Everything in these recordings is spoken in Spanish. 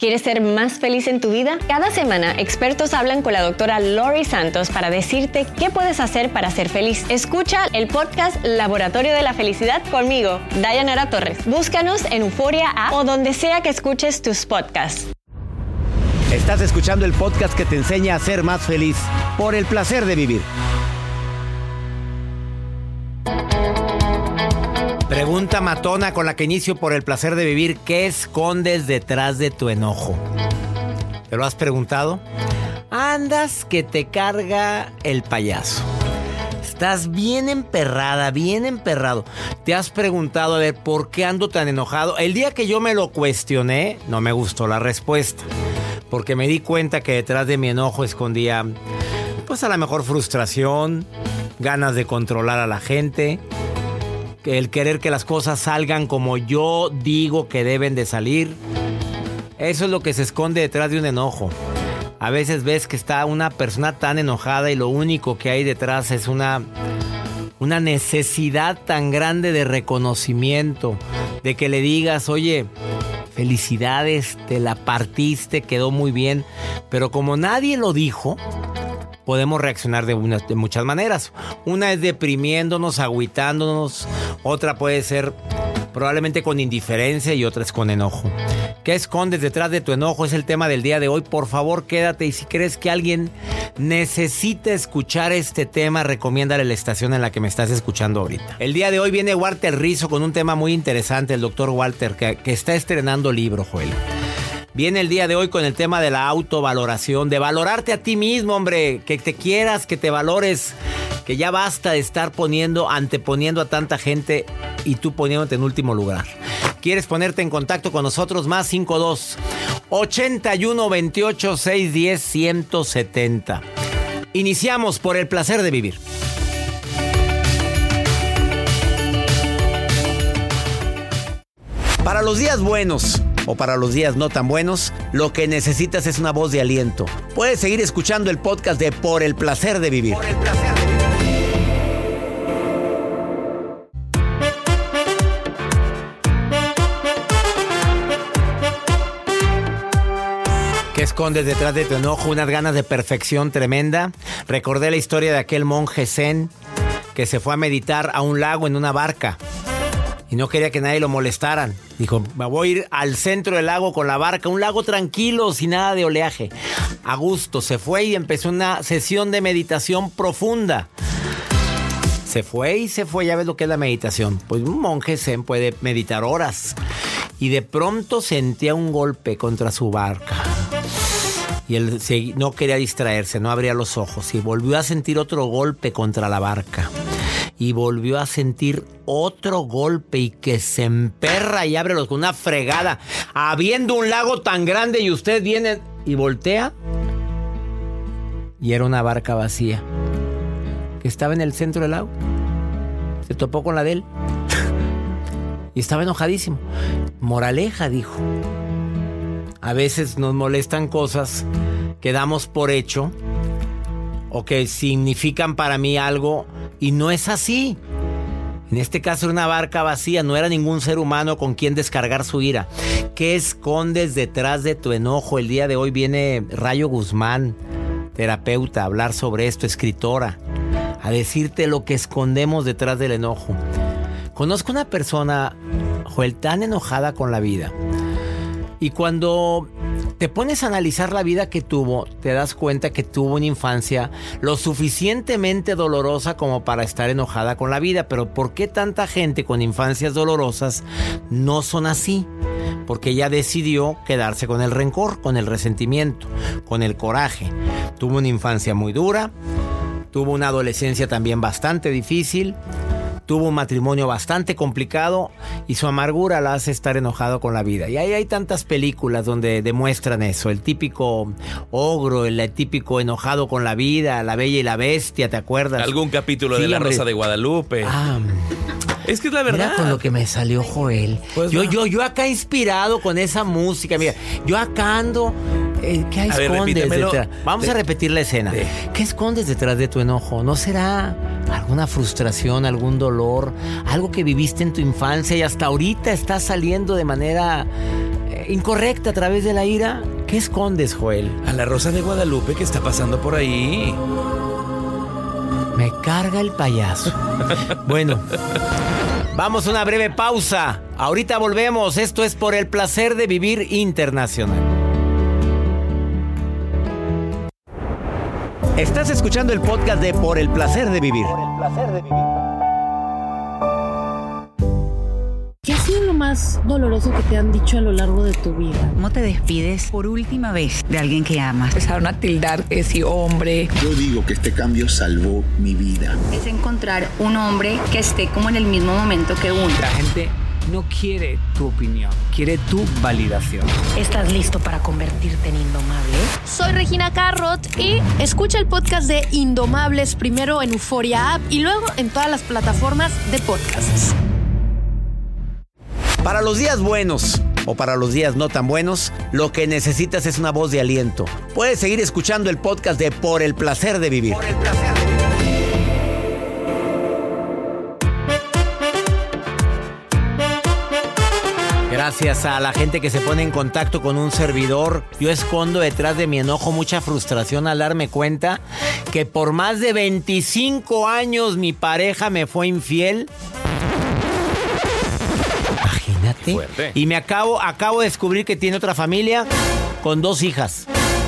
¿Quieres ser más feliz en tu vida? Cada semana, expertos hablan con la doctora Lori Santos para decirte qué puedes hacer para ser feliz. Escucha el podcast Laboratorio de la Felicidad conmigo, Dayanara Torres. Búscanos en Euforia App o donde sea que escuches tus podcasts. Estás escuchando el podcast que te enseña a ser más feliz por el placer de vivir. Pregunta matona con la que inicio por el placer de vivir. ¿Qué escondes detrás de tu enojo? ¿Te lo has preguntado? Andas que te carga el payaso. Estás bien emperrada, bien emperrado. ¿Te has preguntado, a ver, por qué ando tan enojado? El día que yo me lo cuestioné, no me gustó la respuesta. Porque me di cuenta que detrás de mi enojo escondía, pues a lo mejor frustración, ganas de controlar a la gente, el querer que las cosas salgan como yo digo que deben de salir. Eso es lo que se esconde detrás de un enojo. A veces ves que está una persona tan enojada y lo único que hay detrás es una necesidad tan grande de reconocimiento, de que le digas, oye, felicidades, te la partiste, quedó muy bien. Pero como nadie lo dijo, podemos reaccionar de muchas maneras. Una es deprimiéndonos, agüitándonos. Otra puede ser probablemente con indiferencia y otra es con enojo. ¿Qué escondes detrás de tu enojo? Es el tema del día de hoy. Por favor, quédate. Y si crees que alguien necesita escuchar este tema, recomiéndale la estación en la que me estás escuchando ahorita. El día de hoy viene Walter Rizzo con un tema muy interesante, el doctor Walter, que está estrenando libro, Joel. Viene el día de hoy con el tema de la autovaloración, de valorarte a ti mismo, hombre, que te quieras, que te valores, que ya basta de estar anteponiendo a tanta gente y tú poniéndote en último lugar. ¿Quieres ponerte en contacto con nosotros? Más 52 81 28 610 170. Iniciamos por el placer de vivir. Para los días buenos o para los días no tan buenos, lo que necesitas es una voz de aliento. Puedes seguir escuchando el podcast de Por el placer de vivir. Por el placer de vivir. ¿Qué escondes detrás de tu enojo? Unas ganas de perfección tremenda. Recordé la historia de aquel monje zen que se fue a meditar a un lago en una barca. Y no quería que nadie lo molestaran. Dijo, me voy a ir al centro del lago con la barca. Un lago tranquilo, sin nada de oleaje. A gusto. Se fue y empezó una sesión de meditación profunda. Se fue y se fue. Ya ves lo que es la meditación. Pues un monje zen puede meditar horas. Y de pronto sentía un golpe contra su barca. Y él no quería distraerse, no abría los ojos. Y volvió a sentir otro golpe contra la barca. Y volvió a sentir otro golpe y que se emperra y abre con una fregada. Habiendo un lago tan grande y usted viene y voltea. Y era una barca vacía que estaba en el centro del lago. Se topó con la de él. Y estaba enojadísimo. Moraleja, dijo. A veces nos molestan cosas que damos por hecho o que significan para mí algo y no es así. En este caso era una barca vacía, no era ningún ser humano con quien descargar su ira. ¿Qué escondes detrás de tu enojo? El día de hoy viene Rayo Guzmán, terapeuta, a hablar sobre esto, escritora, a decirte lo que escondemos detrás del enojo. Conozco una persona, Joel, tan enojada con la vida. Y cuando te pones a analizar la vida que tuvo, te das cuenta que tuvo una infancia lo suficientemente dolorosa como para estar enojada con la vida. Pero ¿por qué tanta gente con infancias dolorosas no son así? Porque ella decidió quedarse con el rencor, con el resentimiento, con el coraje. Tuvo una infancia muy dura, tuvo una adolescencia también bastante difícil. Tuvo un matrimonio bastante complicado y su amargura la hace estar enojado con la vida. Y ahí hay tantas películas donde demuestran eso. El típico ogro, el típico enojado con la vida, La Bella y la Bestia, ¿te acuerdas? Algún capítulo de La Rosa de Guadalupe. Es que es la verdad. Mira con lo que me salió, Joel. Pues yo acá inspirado con esa música. Mira, yo acá ando... ¿Qué escondes detrás? Vamos a repetir la escena. ¿Qué escondes detrás de tu enojo? ¿No será alguna frustración, algún dolor, algo que viviste en tu infancia y hasta ahorita está saliendo de manera incorrecta a través de la ira. ¿Qué escondes, Joel? A la Rosa de Guadalupe que está pasando por ahí. Me carga el payaso. Bueno, vamos a una breve pausa. Ahorita volvemos. Esto es Por el Placer de Vivir Internacional. Estás escuchando el podcast de Por el Placer de Vivir. Por el Placer de Vivir. ¿Qué ha sido lo más doloroso que te han dicho a lo largo de tu vida? ¿Cómo te despides por última vez de alguien que amas? Empezaron a tildar que si hombre. Yo digo que este cambio salvó mi vida. Es encontrar un hombre que esté como en el mismo momento que uno. La gente no quiere tu opinión, quiere tu validación. ¿Estás listo para convertirte en indomable? Soy Regina Carrot y escucha el podcast de Indomables primero en Euforia App y luego en todas las plataformas de podcasts. Para los días buenos o para los días no tan buenos, lo que necesitas es una voz de aliento. Puedes seguir escuchando el podcast de Por el Placer de Vivir. Por el Placer de Vivir. Gracias a la gente que se pone en contacto con un servidor. Yo escondo detrás de mi enojo mucha frustración al darme cuenta que por más de 25 años mi pareja me fue infiel. Imagínate. Y me acabo de descubrir que tiene otra familia con 2 hijas.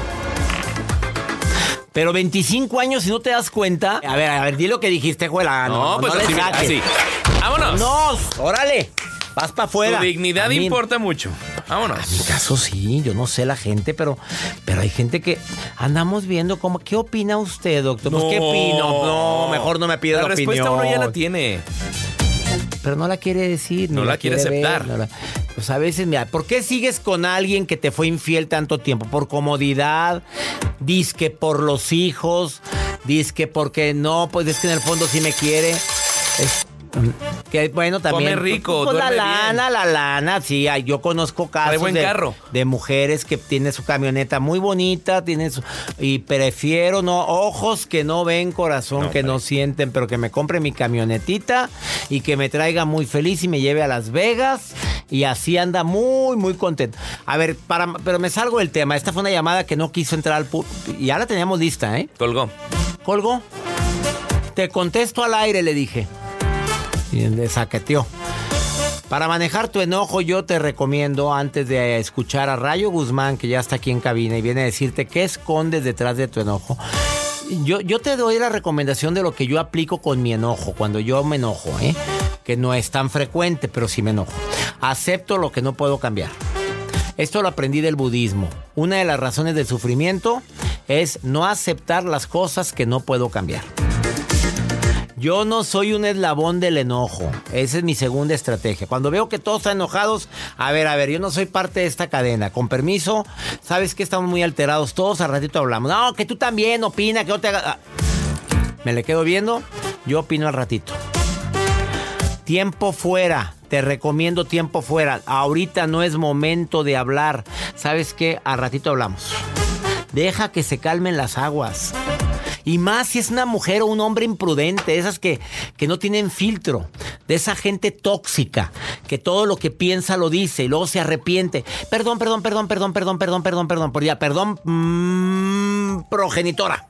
Pero 25 años y no te das cuenta. A ver, di lo que dijiste, Juela. No, pues no así, le saques. así. ¡Vámonos! ¡No! ¡Órale! Vas para afuera. Tu dignidad importa mucho. Vámonos. En mi caso sí, yo no sé la gente, pero hay gente que andamos viendo como, ¿qué opina usted, doctor? Pues, ¿qué opino? No, mejor no me pida la opinión. La respuesta uno ya la tiene. Pero no la quiere decir. No la quiere aceptar. Pues a veces, mira, ¿por qué sigues con alguien que te fue infiel tanto tiempo? ¿Por comodidad? Dizque por los hijos. Dizque porque no, pues es que en el fondo sí me quiere. Que bueno, también. Come rico, pues, duerme la lana, sí. Yo conozco casos de mujeres que tienen su camioneta muy bonita, y prefiero ojos que no ven, corazón que no sienten, pero que me compre mi camionetita y que me traiga muy feliz y me lleve a Las Vegas y así anda muy, muy contento. A ver, pero me salgo del tema. Esta fue una llamada que no quiso entrar al y ya la teníamos lista, ¿eh? Colgó. Te contesto al aire, le dije. Y le saqueteó. Para manejar tu enojo, yo te recomiendo, antes de escuchar a Rayo Guzmán, que ya está aquí en cabina y viene a decirte qué escondes detrás de tu enojo. Yo te doy la recomendación de lo que yo aplico con mi enojo, cuando yo me enojo, que no es tan frecuente, pero sí me enojo. Acepto lo que no puedo cambiar. Esto lo aprendí del budismo. Una de las razones del sufrimiento es no aceptar las cosas que no puedo cambiar. Yo no soy un eslabón del enojo. Esa es mi segunda estrategia. Cuando veo que todos están enojados, a ver, yo no soy parte de esta cadena. Con permiso, sabes que estamos muy alterados todos, al ratito hablamos. No, que tú también opina, que yo te haga... Me le quedo viendo, yo opino al ratito. Tiempo fuera. Te recomiendo tiempo fuera. Ahorita no es momento de hablar. ¿Sabes qué? Al ratito hablamos. Deja que se calmen las aguas. Y más si es una mujer o un hombre imprudente, esas que no tienen filtro, de esa gente tóxica, que todo lo que piensa lo dice y luego se arrepiente. Perdón, progenitora.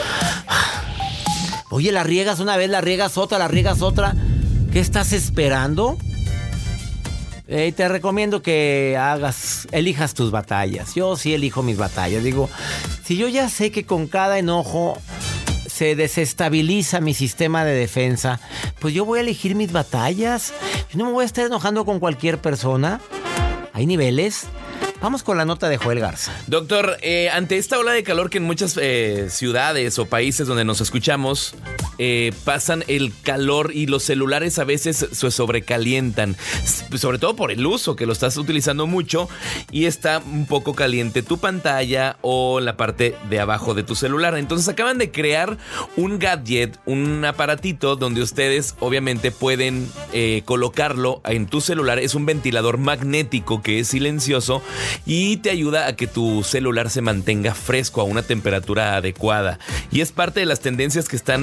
Oye, la riegas una vez, la riegas otra. ¿Qué estás esperando? Te recomiendo que elijas tus batallas. Yo sí elijo mis batallas. Digo, si yo ya sé que con cada enojo se desestabiliza mi sistema de defensa, pues yo voy a elegir mis batallas. Yo no me voy a estar enojando con cualquier persona. Hay niveles. Vamos con la nota de Joel Garza. Doctor, ante esta ola de calor que en muchas ciudades o países donde nos escuchamos pasan el calor y los celulares a veces se sobrecalientan, sobre todo por el uso que lo estás utilizando mucho y está un poco caliente tu pantalla o la parte de abajo de tu celular. Entonces acaban de crear un gadget, un aparatito donde ustedes obviamente pueden colocarlo en tu celular. Es un ventilador magnético que es silencioso y te ayuda a que tu celular se mantenga fresco a una temperatura adecuada. Y es parte de las tendencias que están a través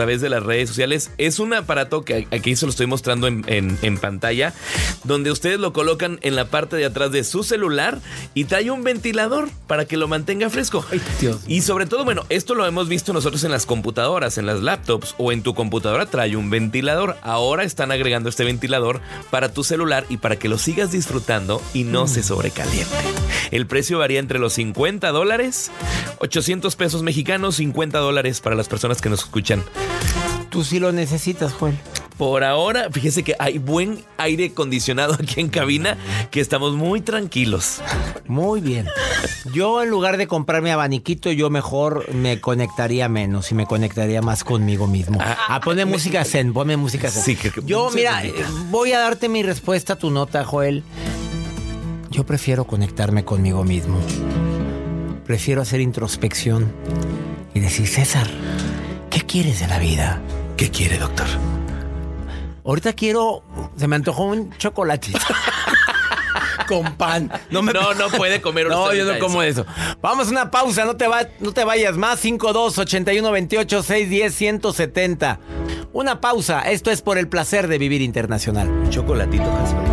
través de las redes sociales. Es un aparato que aquí se lo estoy mostrando en pantalla, donde ustedes lo colocan en la parte de atrás de su celular y trae un ventilador para que lo mantenga fresco. Ay, Dios. Y sobre todo, bueno, esto lo hemos visto nosotros en las computadoras, en las laptops o en tu computadora trae un ventilador. Ahora están agregando este ventilador para tu celular y para que lo sigas disfrutando y no se sobrecaliente. El precio varía entre los $50, 800 pesos mexicanos, $50 para las personas que nos escuchan. Tú sí lo necesitas, Joel. Por ahora, fíjese que hay buen aire acondicionado aquí en cabina, que estamos muy tranquilos. Muy bien. Yo, en lugar de comprar mi abaniquito, yo mejor me conectaría menos y me conectaría más conmigo mismo. Ponme música zen, ponme música zen. Sí, yo, mira, voy a darte mi respuesta a tu nota, Joel. Yo prefiero conectarme conmigo mismo. Prefiero hacer introspección y decir, César, ¿qué quieres de la vida? ¿Qué quiere, doctor? Ahorita se me antojó un chocolatito. Con pan. No puede comer. No, yo no como eso. Vamos a una pausa, no te vayas más. 52-81-28-610-170. Una pausa. Esto es por el placer de vivir internacional. Un chocolatito, Jasper.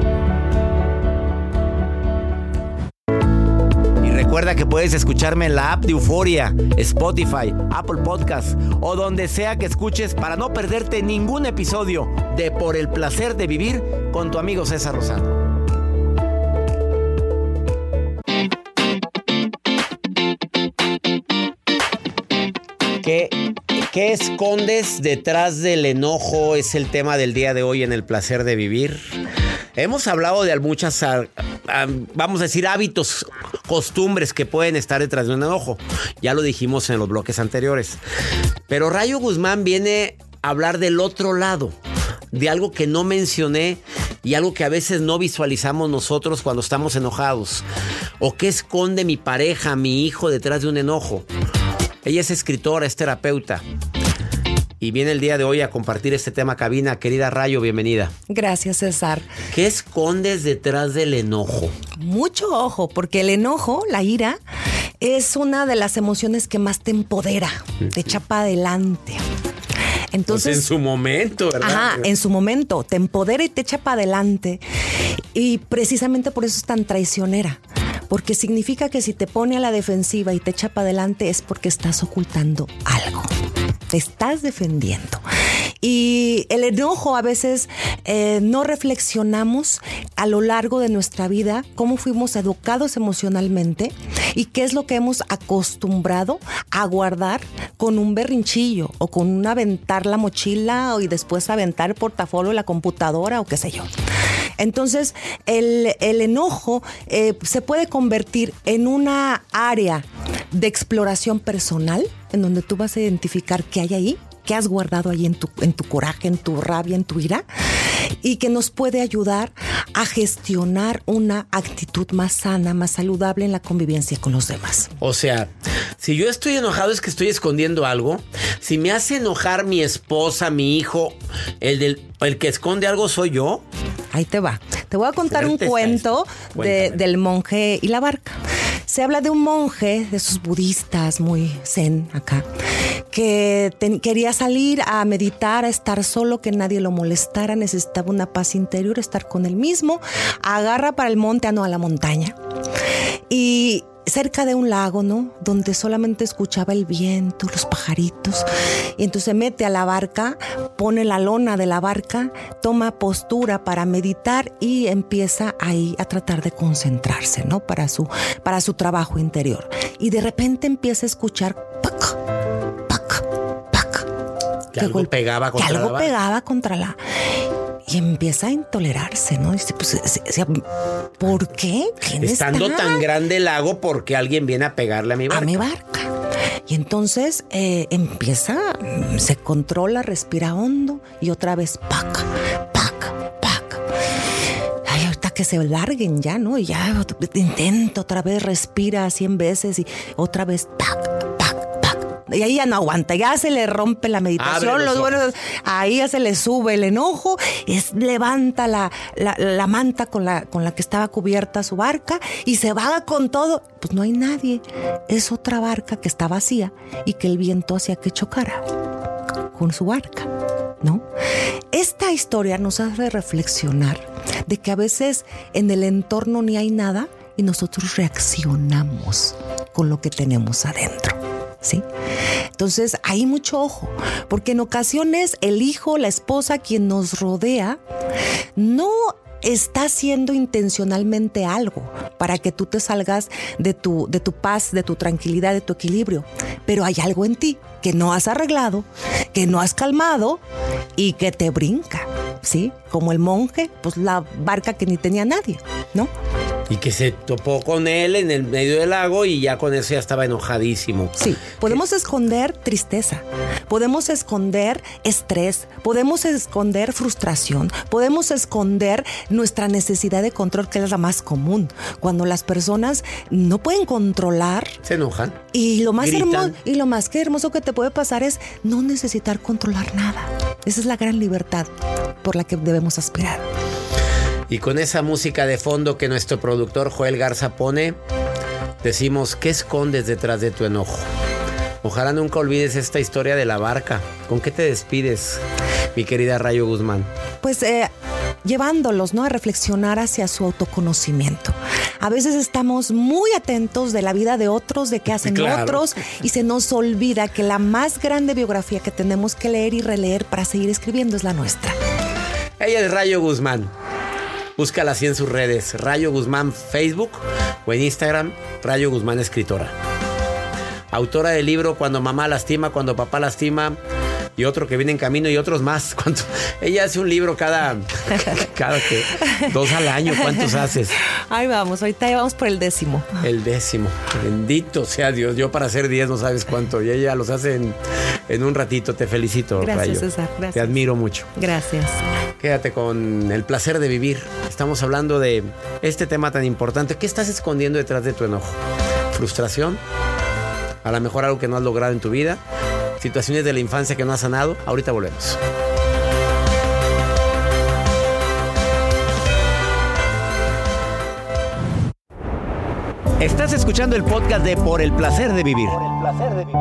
Recuerda que puedes escucharme en la app de Euforia, Spotify, Apple Podcast o donde sea que escuches para no perderte ningún episodio de Por el Placer de Vivir con tu amigo César Lozano. ¿Qué escondes detrás del enojo? Es el tema del día de hoy en El Placer de Vivir. Hemos hablado de muchas, vamos a decir, hábitos, costumbres que pueden estar detrás de un enojo. Ya lo dijimos en los bloques anteriores. Pero Rayo Guzmán viene a hablar del otro lado, de algo que no mencioné y algo que a veces no visualizamos nosotros cuando estamos enojados. ¿O qué esconde mi pareja, mi hijo detrás de un enojo? Ella es escritora, es terapeuta. Y viene el día de hoy a compartir este tema, cabina. Querida Rayo, bienvenida. Gracias, César. ¿Qué escondes detrás del enojo? Mucho ojo, porque el enojo, la ira, es una de las emociones que más te empodera, te echa para adelante. Entonces, pues en su momento, ¿verdad? Ajá, en su momento, te empodera y te echa para adelante. Y precisamente por eso es tan traicionera. Porque significa que si te pone a la defensiva y te echa para adelante es porque estás ocultando algo. Te estás defendiendo. Y el enojo a veces no reflexionamos a lo largo de nuestra vida cómo fuimos educados emocionalmente y qué es lo que hemos acostumbrado a guardar con un berrinchillo o con un aventar la mochila y después aventar el portafolio, la computadora o qué sé yo. Entonces, el enojo se puede convertir en una área de exploración personal en donde tú vas a identificar qué hay ahí, qué has guardado ahí en tu coraje, en tu rabia, en tu ira, y que nos puede ayudar a gestionar una actitud más sana, más saludable en la convivencia con los demás. O sea, si yo estoy enojado es que estoy escondiendo algo. Si me hace enojar mi esposa, mi hijo, el que esconde algo soy yo. Ahí te va. Te voy a contar un cuento del monje y la barca. Se habla de un monje, de esos budistas muy zen acá, que quería salir a meditar, a estar solo, que nadie lo molestara, necesitaba una paz interior, estar con él mismo. Agarra para el monte, a la montaña. Y cerca de un lago, ¿no? Donde solamente escuchaba el viento, los pajaritos. Y entonces se mete a la barca, pone la lona de la barca, toma postura para meditar y empieza ahí a tratar de concentrarse, ¿no? Para su trabajo interior. Y de repente empieza a escuchar ¡pac! ¡pac! ¡pac! Que algo pegaba contra la barca. Pegaba contra la... Y empieza a intolerarse, ¿no? Dice, pues, ¿por qué? Estando tan grande el lago, ¿por qué alguien viene a pegarle a mi barca? A mi barca. Y entonces se controla, respira hondo y otra vez, ¡pac! ¡pac! ¡pac! Ay, ahorita que se larguen ya, ¿no? Y ya intenta otra vez, respira 100 veces y otra vez, ¡pac! Y ahí ya no aguanta, ya se le rompe la meditación, ahí ya se le sube el enojo, levanta la manta con la que estaba cubierta su barca y se va con todo. Pues no hay nadie, es otra barca que está vacía y que el viento hacía que chocara enojo en su barca, ¿no? Esta historia nos hace reflexionar de que a veces en el entorno ni hay nada y nosotros reaccionamos con lo que tenemos adentro, ¿sí? Entonces, hay mucho ojo, porque en ocasiones el hijo, la esposa, quien nos rodea, no está haciendo intencionalmente algo para que tú te salgas de tu paz, de tu tranquilidad, de tu equilibrio. Pero hay algo en ti que no has arreglado, que no has calmado y que te brinca, ¿sí? Como el monje, pues la barca que ni tenía nadie, ¿no? Y que se topó con él en el medio del lago y ya con eso ya estaba enojadísimo. Sí, podemos esconder tristeza, podemos esconder estrés, podemos esconder frustración, podemos esconder nuestra necesidad de control, que es la más común. Cuando las personas no pueden controlar, se enojan. Y lo más gritan. hermoso que te puede pasar es no necesitar controlar nada. Esa es la gran libertad por la que debemos aspirar. Y con esa música de fondo que nuestro productor Joel Garza pone, decimos, ¿qué escondes detrás de tu enojo? Ojalá nunca olvides esta historia de la barca. ¿Con qué te despides, mi querida Rayo Guzmán? Pues llevándolos, ¿no?, a reflexionar hacia su autoconocimiento. A veces estamos muy atentos de la vida de otros, de qué hacen otros, y se nos olvida que la más grande biografía que tenemos que leer y releer para seguir escribiendo es la nuestra. Ella es Rayo Guzmán. Búscala así en sus redes, Rayo Guzmán Facebook o en Instagram, Rayo Guzmán Escritora. Autora del libro Cuando mamá lastima, cuando papá lastima, y otro que viene en camino y otros más. Ella hace un libro cada 2 al año. ¿Cuántos haces? Ahí vamos, ahorita ya vamos por el 10º. El 10º. Bendito sea Dios. Yo para hacer 10 no sabes cuánto. Y ella los hace en un ratito. Te felicito, gracias, Rayo. César, gracias. Te admiro mucho. Gracias. Quédate con el placer de vivir. Estamos hablando de este tema tan importante. ¿Qué estás escondiendo detrás de tu enojo? ¿Frustración? A lo mejor algo que no has logrado en tu vida. Situaciones de la infancia que no has sanado. Ahorita volvemos. Estás escuchando el podcast de Por el Placer de Vivir. Por el Placer de Vivir.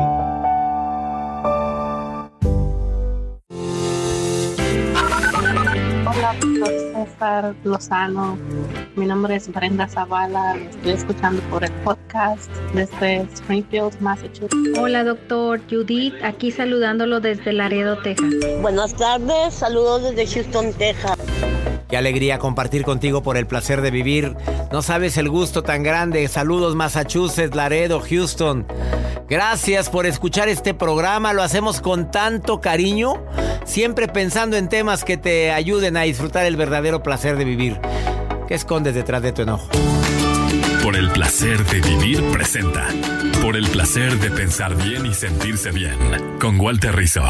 Hola, doctor César Lozano. Mi nombre es Brenda Zavala. Estoy escuchando por el podcast desde Springfield, Massachusetts. Hola, doctor Judith. Aquí saludándolo desde Laredo, Texas. Buenas tardes. Saludos desde Houston, Texas. Qué alegría compartir contigo Por el Placer de Vivir. No sabes el gusto tan grande. Saludos Massachusetts, Laredo, Houston. Gracias por escuchar este programa. Lo hacemos con tanto cariño, siempre pensando en temas que te ayuden a disfrutar el verdadero placer de vivir. ¿Qué escondes detrás de tu enojo? Por el Placer de Vivir presenta Por el Placer de Pensar Bien y Sentirse Bien, con Walter Rizzo.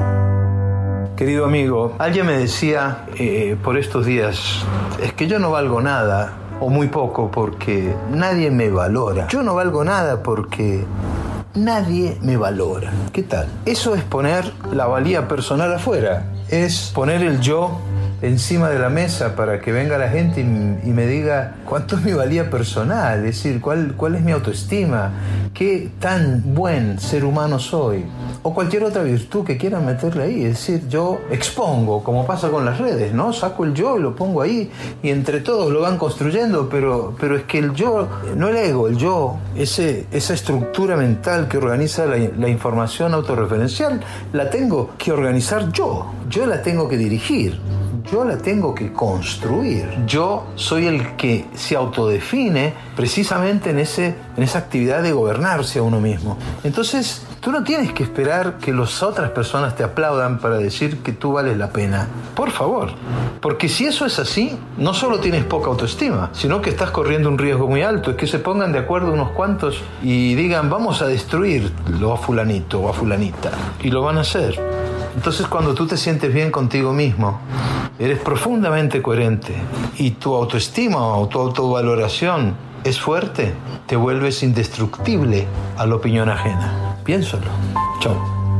Querido amigo, alguien me decía por estos días, es que yo no valgo nada o muy poco porque nadie me valora. Yo no valgo nada porque nadie me valora. ¿Qué tal? Eso es poner la valía personal afuera. Es poner el yo encima de la mesa para que venga la gente y me diga cuánto es mi valía personal, es decir, cuál es mi autoestima, qué tan buen ser humano soy, o cualquier otra virtud que quieran meterle ahí. Es decir, yo expongo, como pasa con las redes, ¿no? Saco el yo y lo pongo ahí y entre todos lo van construyendo, pero es que el yo, no el ego, el yo, esa estructura mental que organiza la información autorreferencial, la tengo que organizar yo la tengo que dirigir. Yo la tengo que construir. Yo soy el que se autodefine precisamente en esa actividad de gobernarse a uno mismo. Entonces, tú no tienes que esperar que las otras personas te aplaudan para decir que tú vales la pena. Por favor. Porque si eso es así, no solo tienes poca autoestima, sino que estás corriendo un riesgo muy alto. Es que se pongan de acuerdo unos cuantos y digan, vamos a destruirlo a fulanito o a fulanita. Y lo van a hacer. Entonces, cuando tú te sientes bien contigo mismo, eres profundamente coherente y tu autoestima o tu autovaloración es fuerte, te vuelves indestructible a la opinión ajena. Piénsalo. Chao.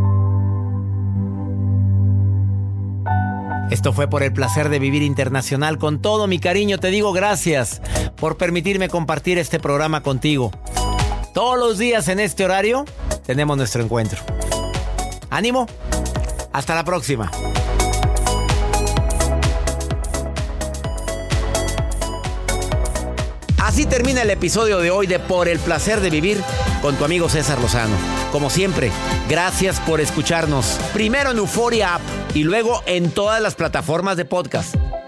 Esto fue Por el Placer de Vivir Internacional. Con todo mi cariño te digo gracias por permitirme compartir este programa contigo. Todos los días en este horario tenemos nuestro encuentro. ¡Ánimo! Hasta la próxima. Así termina el episodio de hoy de Por el Placer de Vivir con tu amigo César Lozano. Como siempre, gracias por escucharnos. Primero en Euforia App y luego en todas las plataformas de podcast.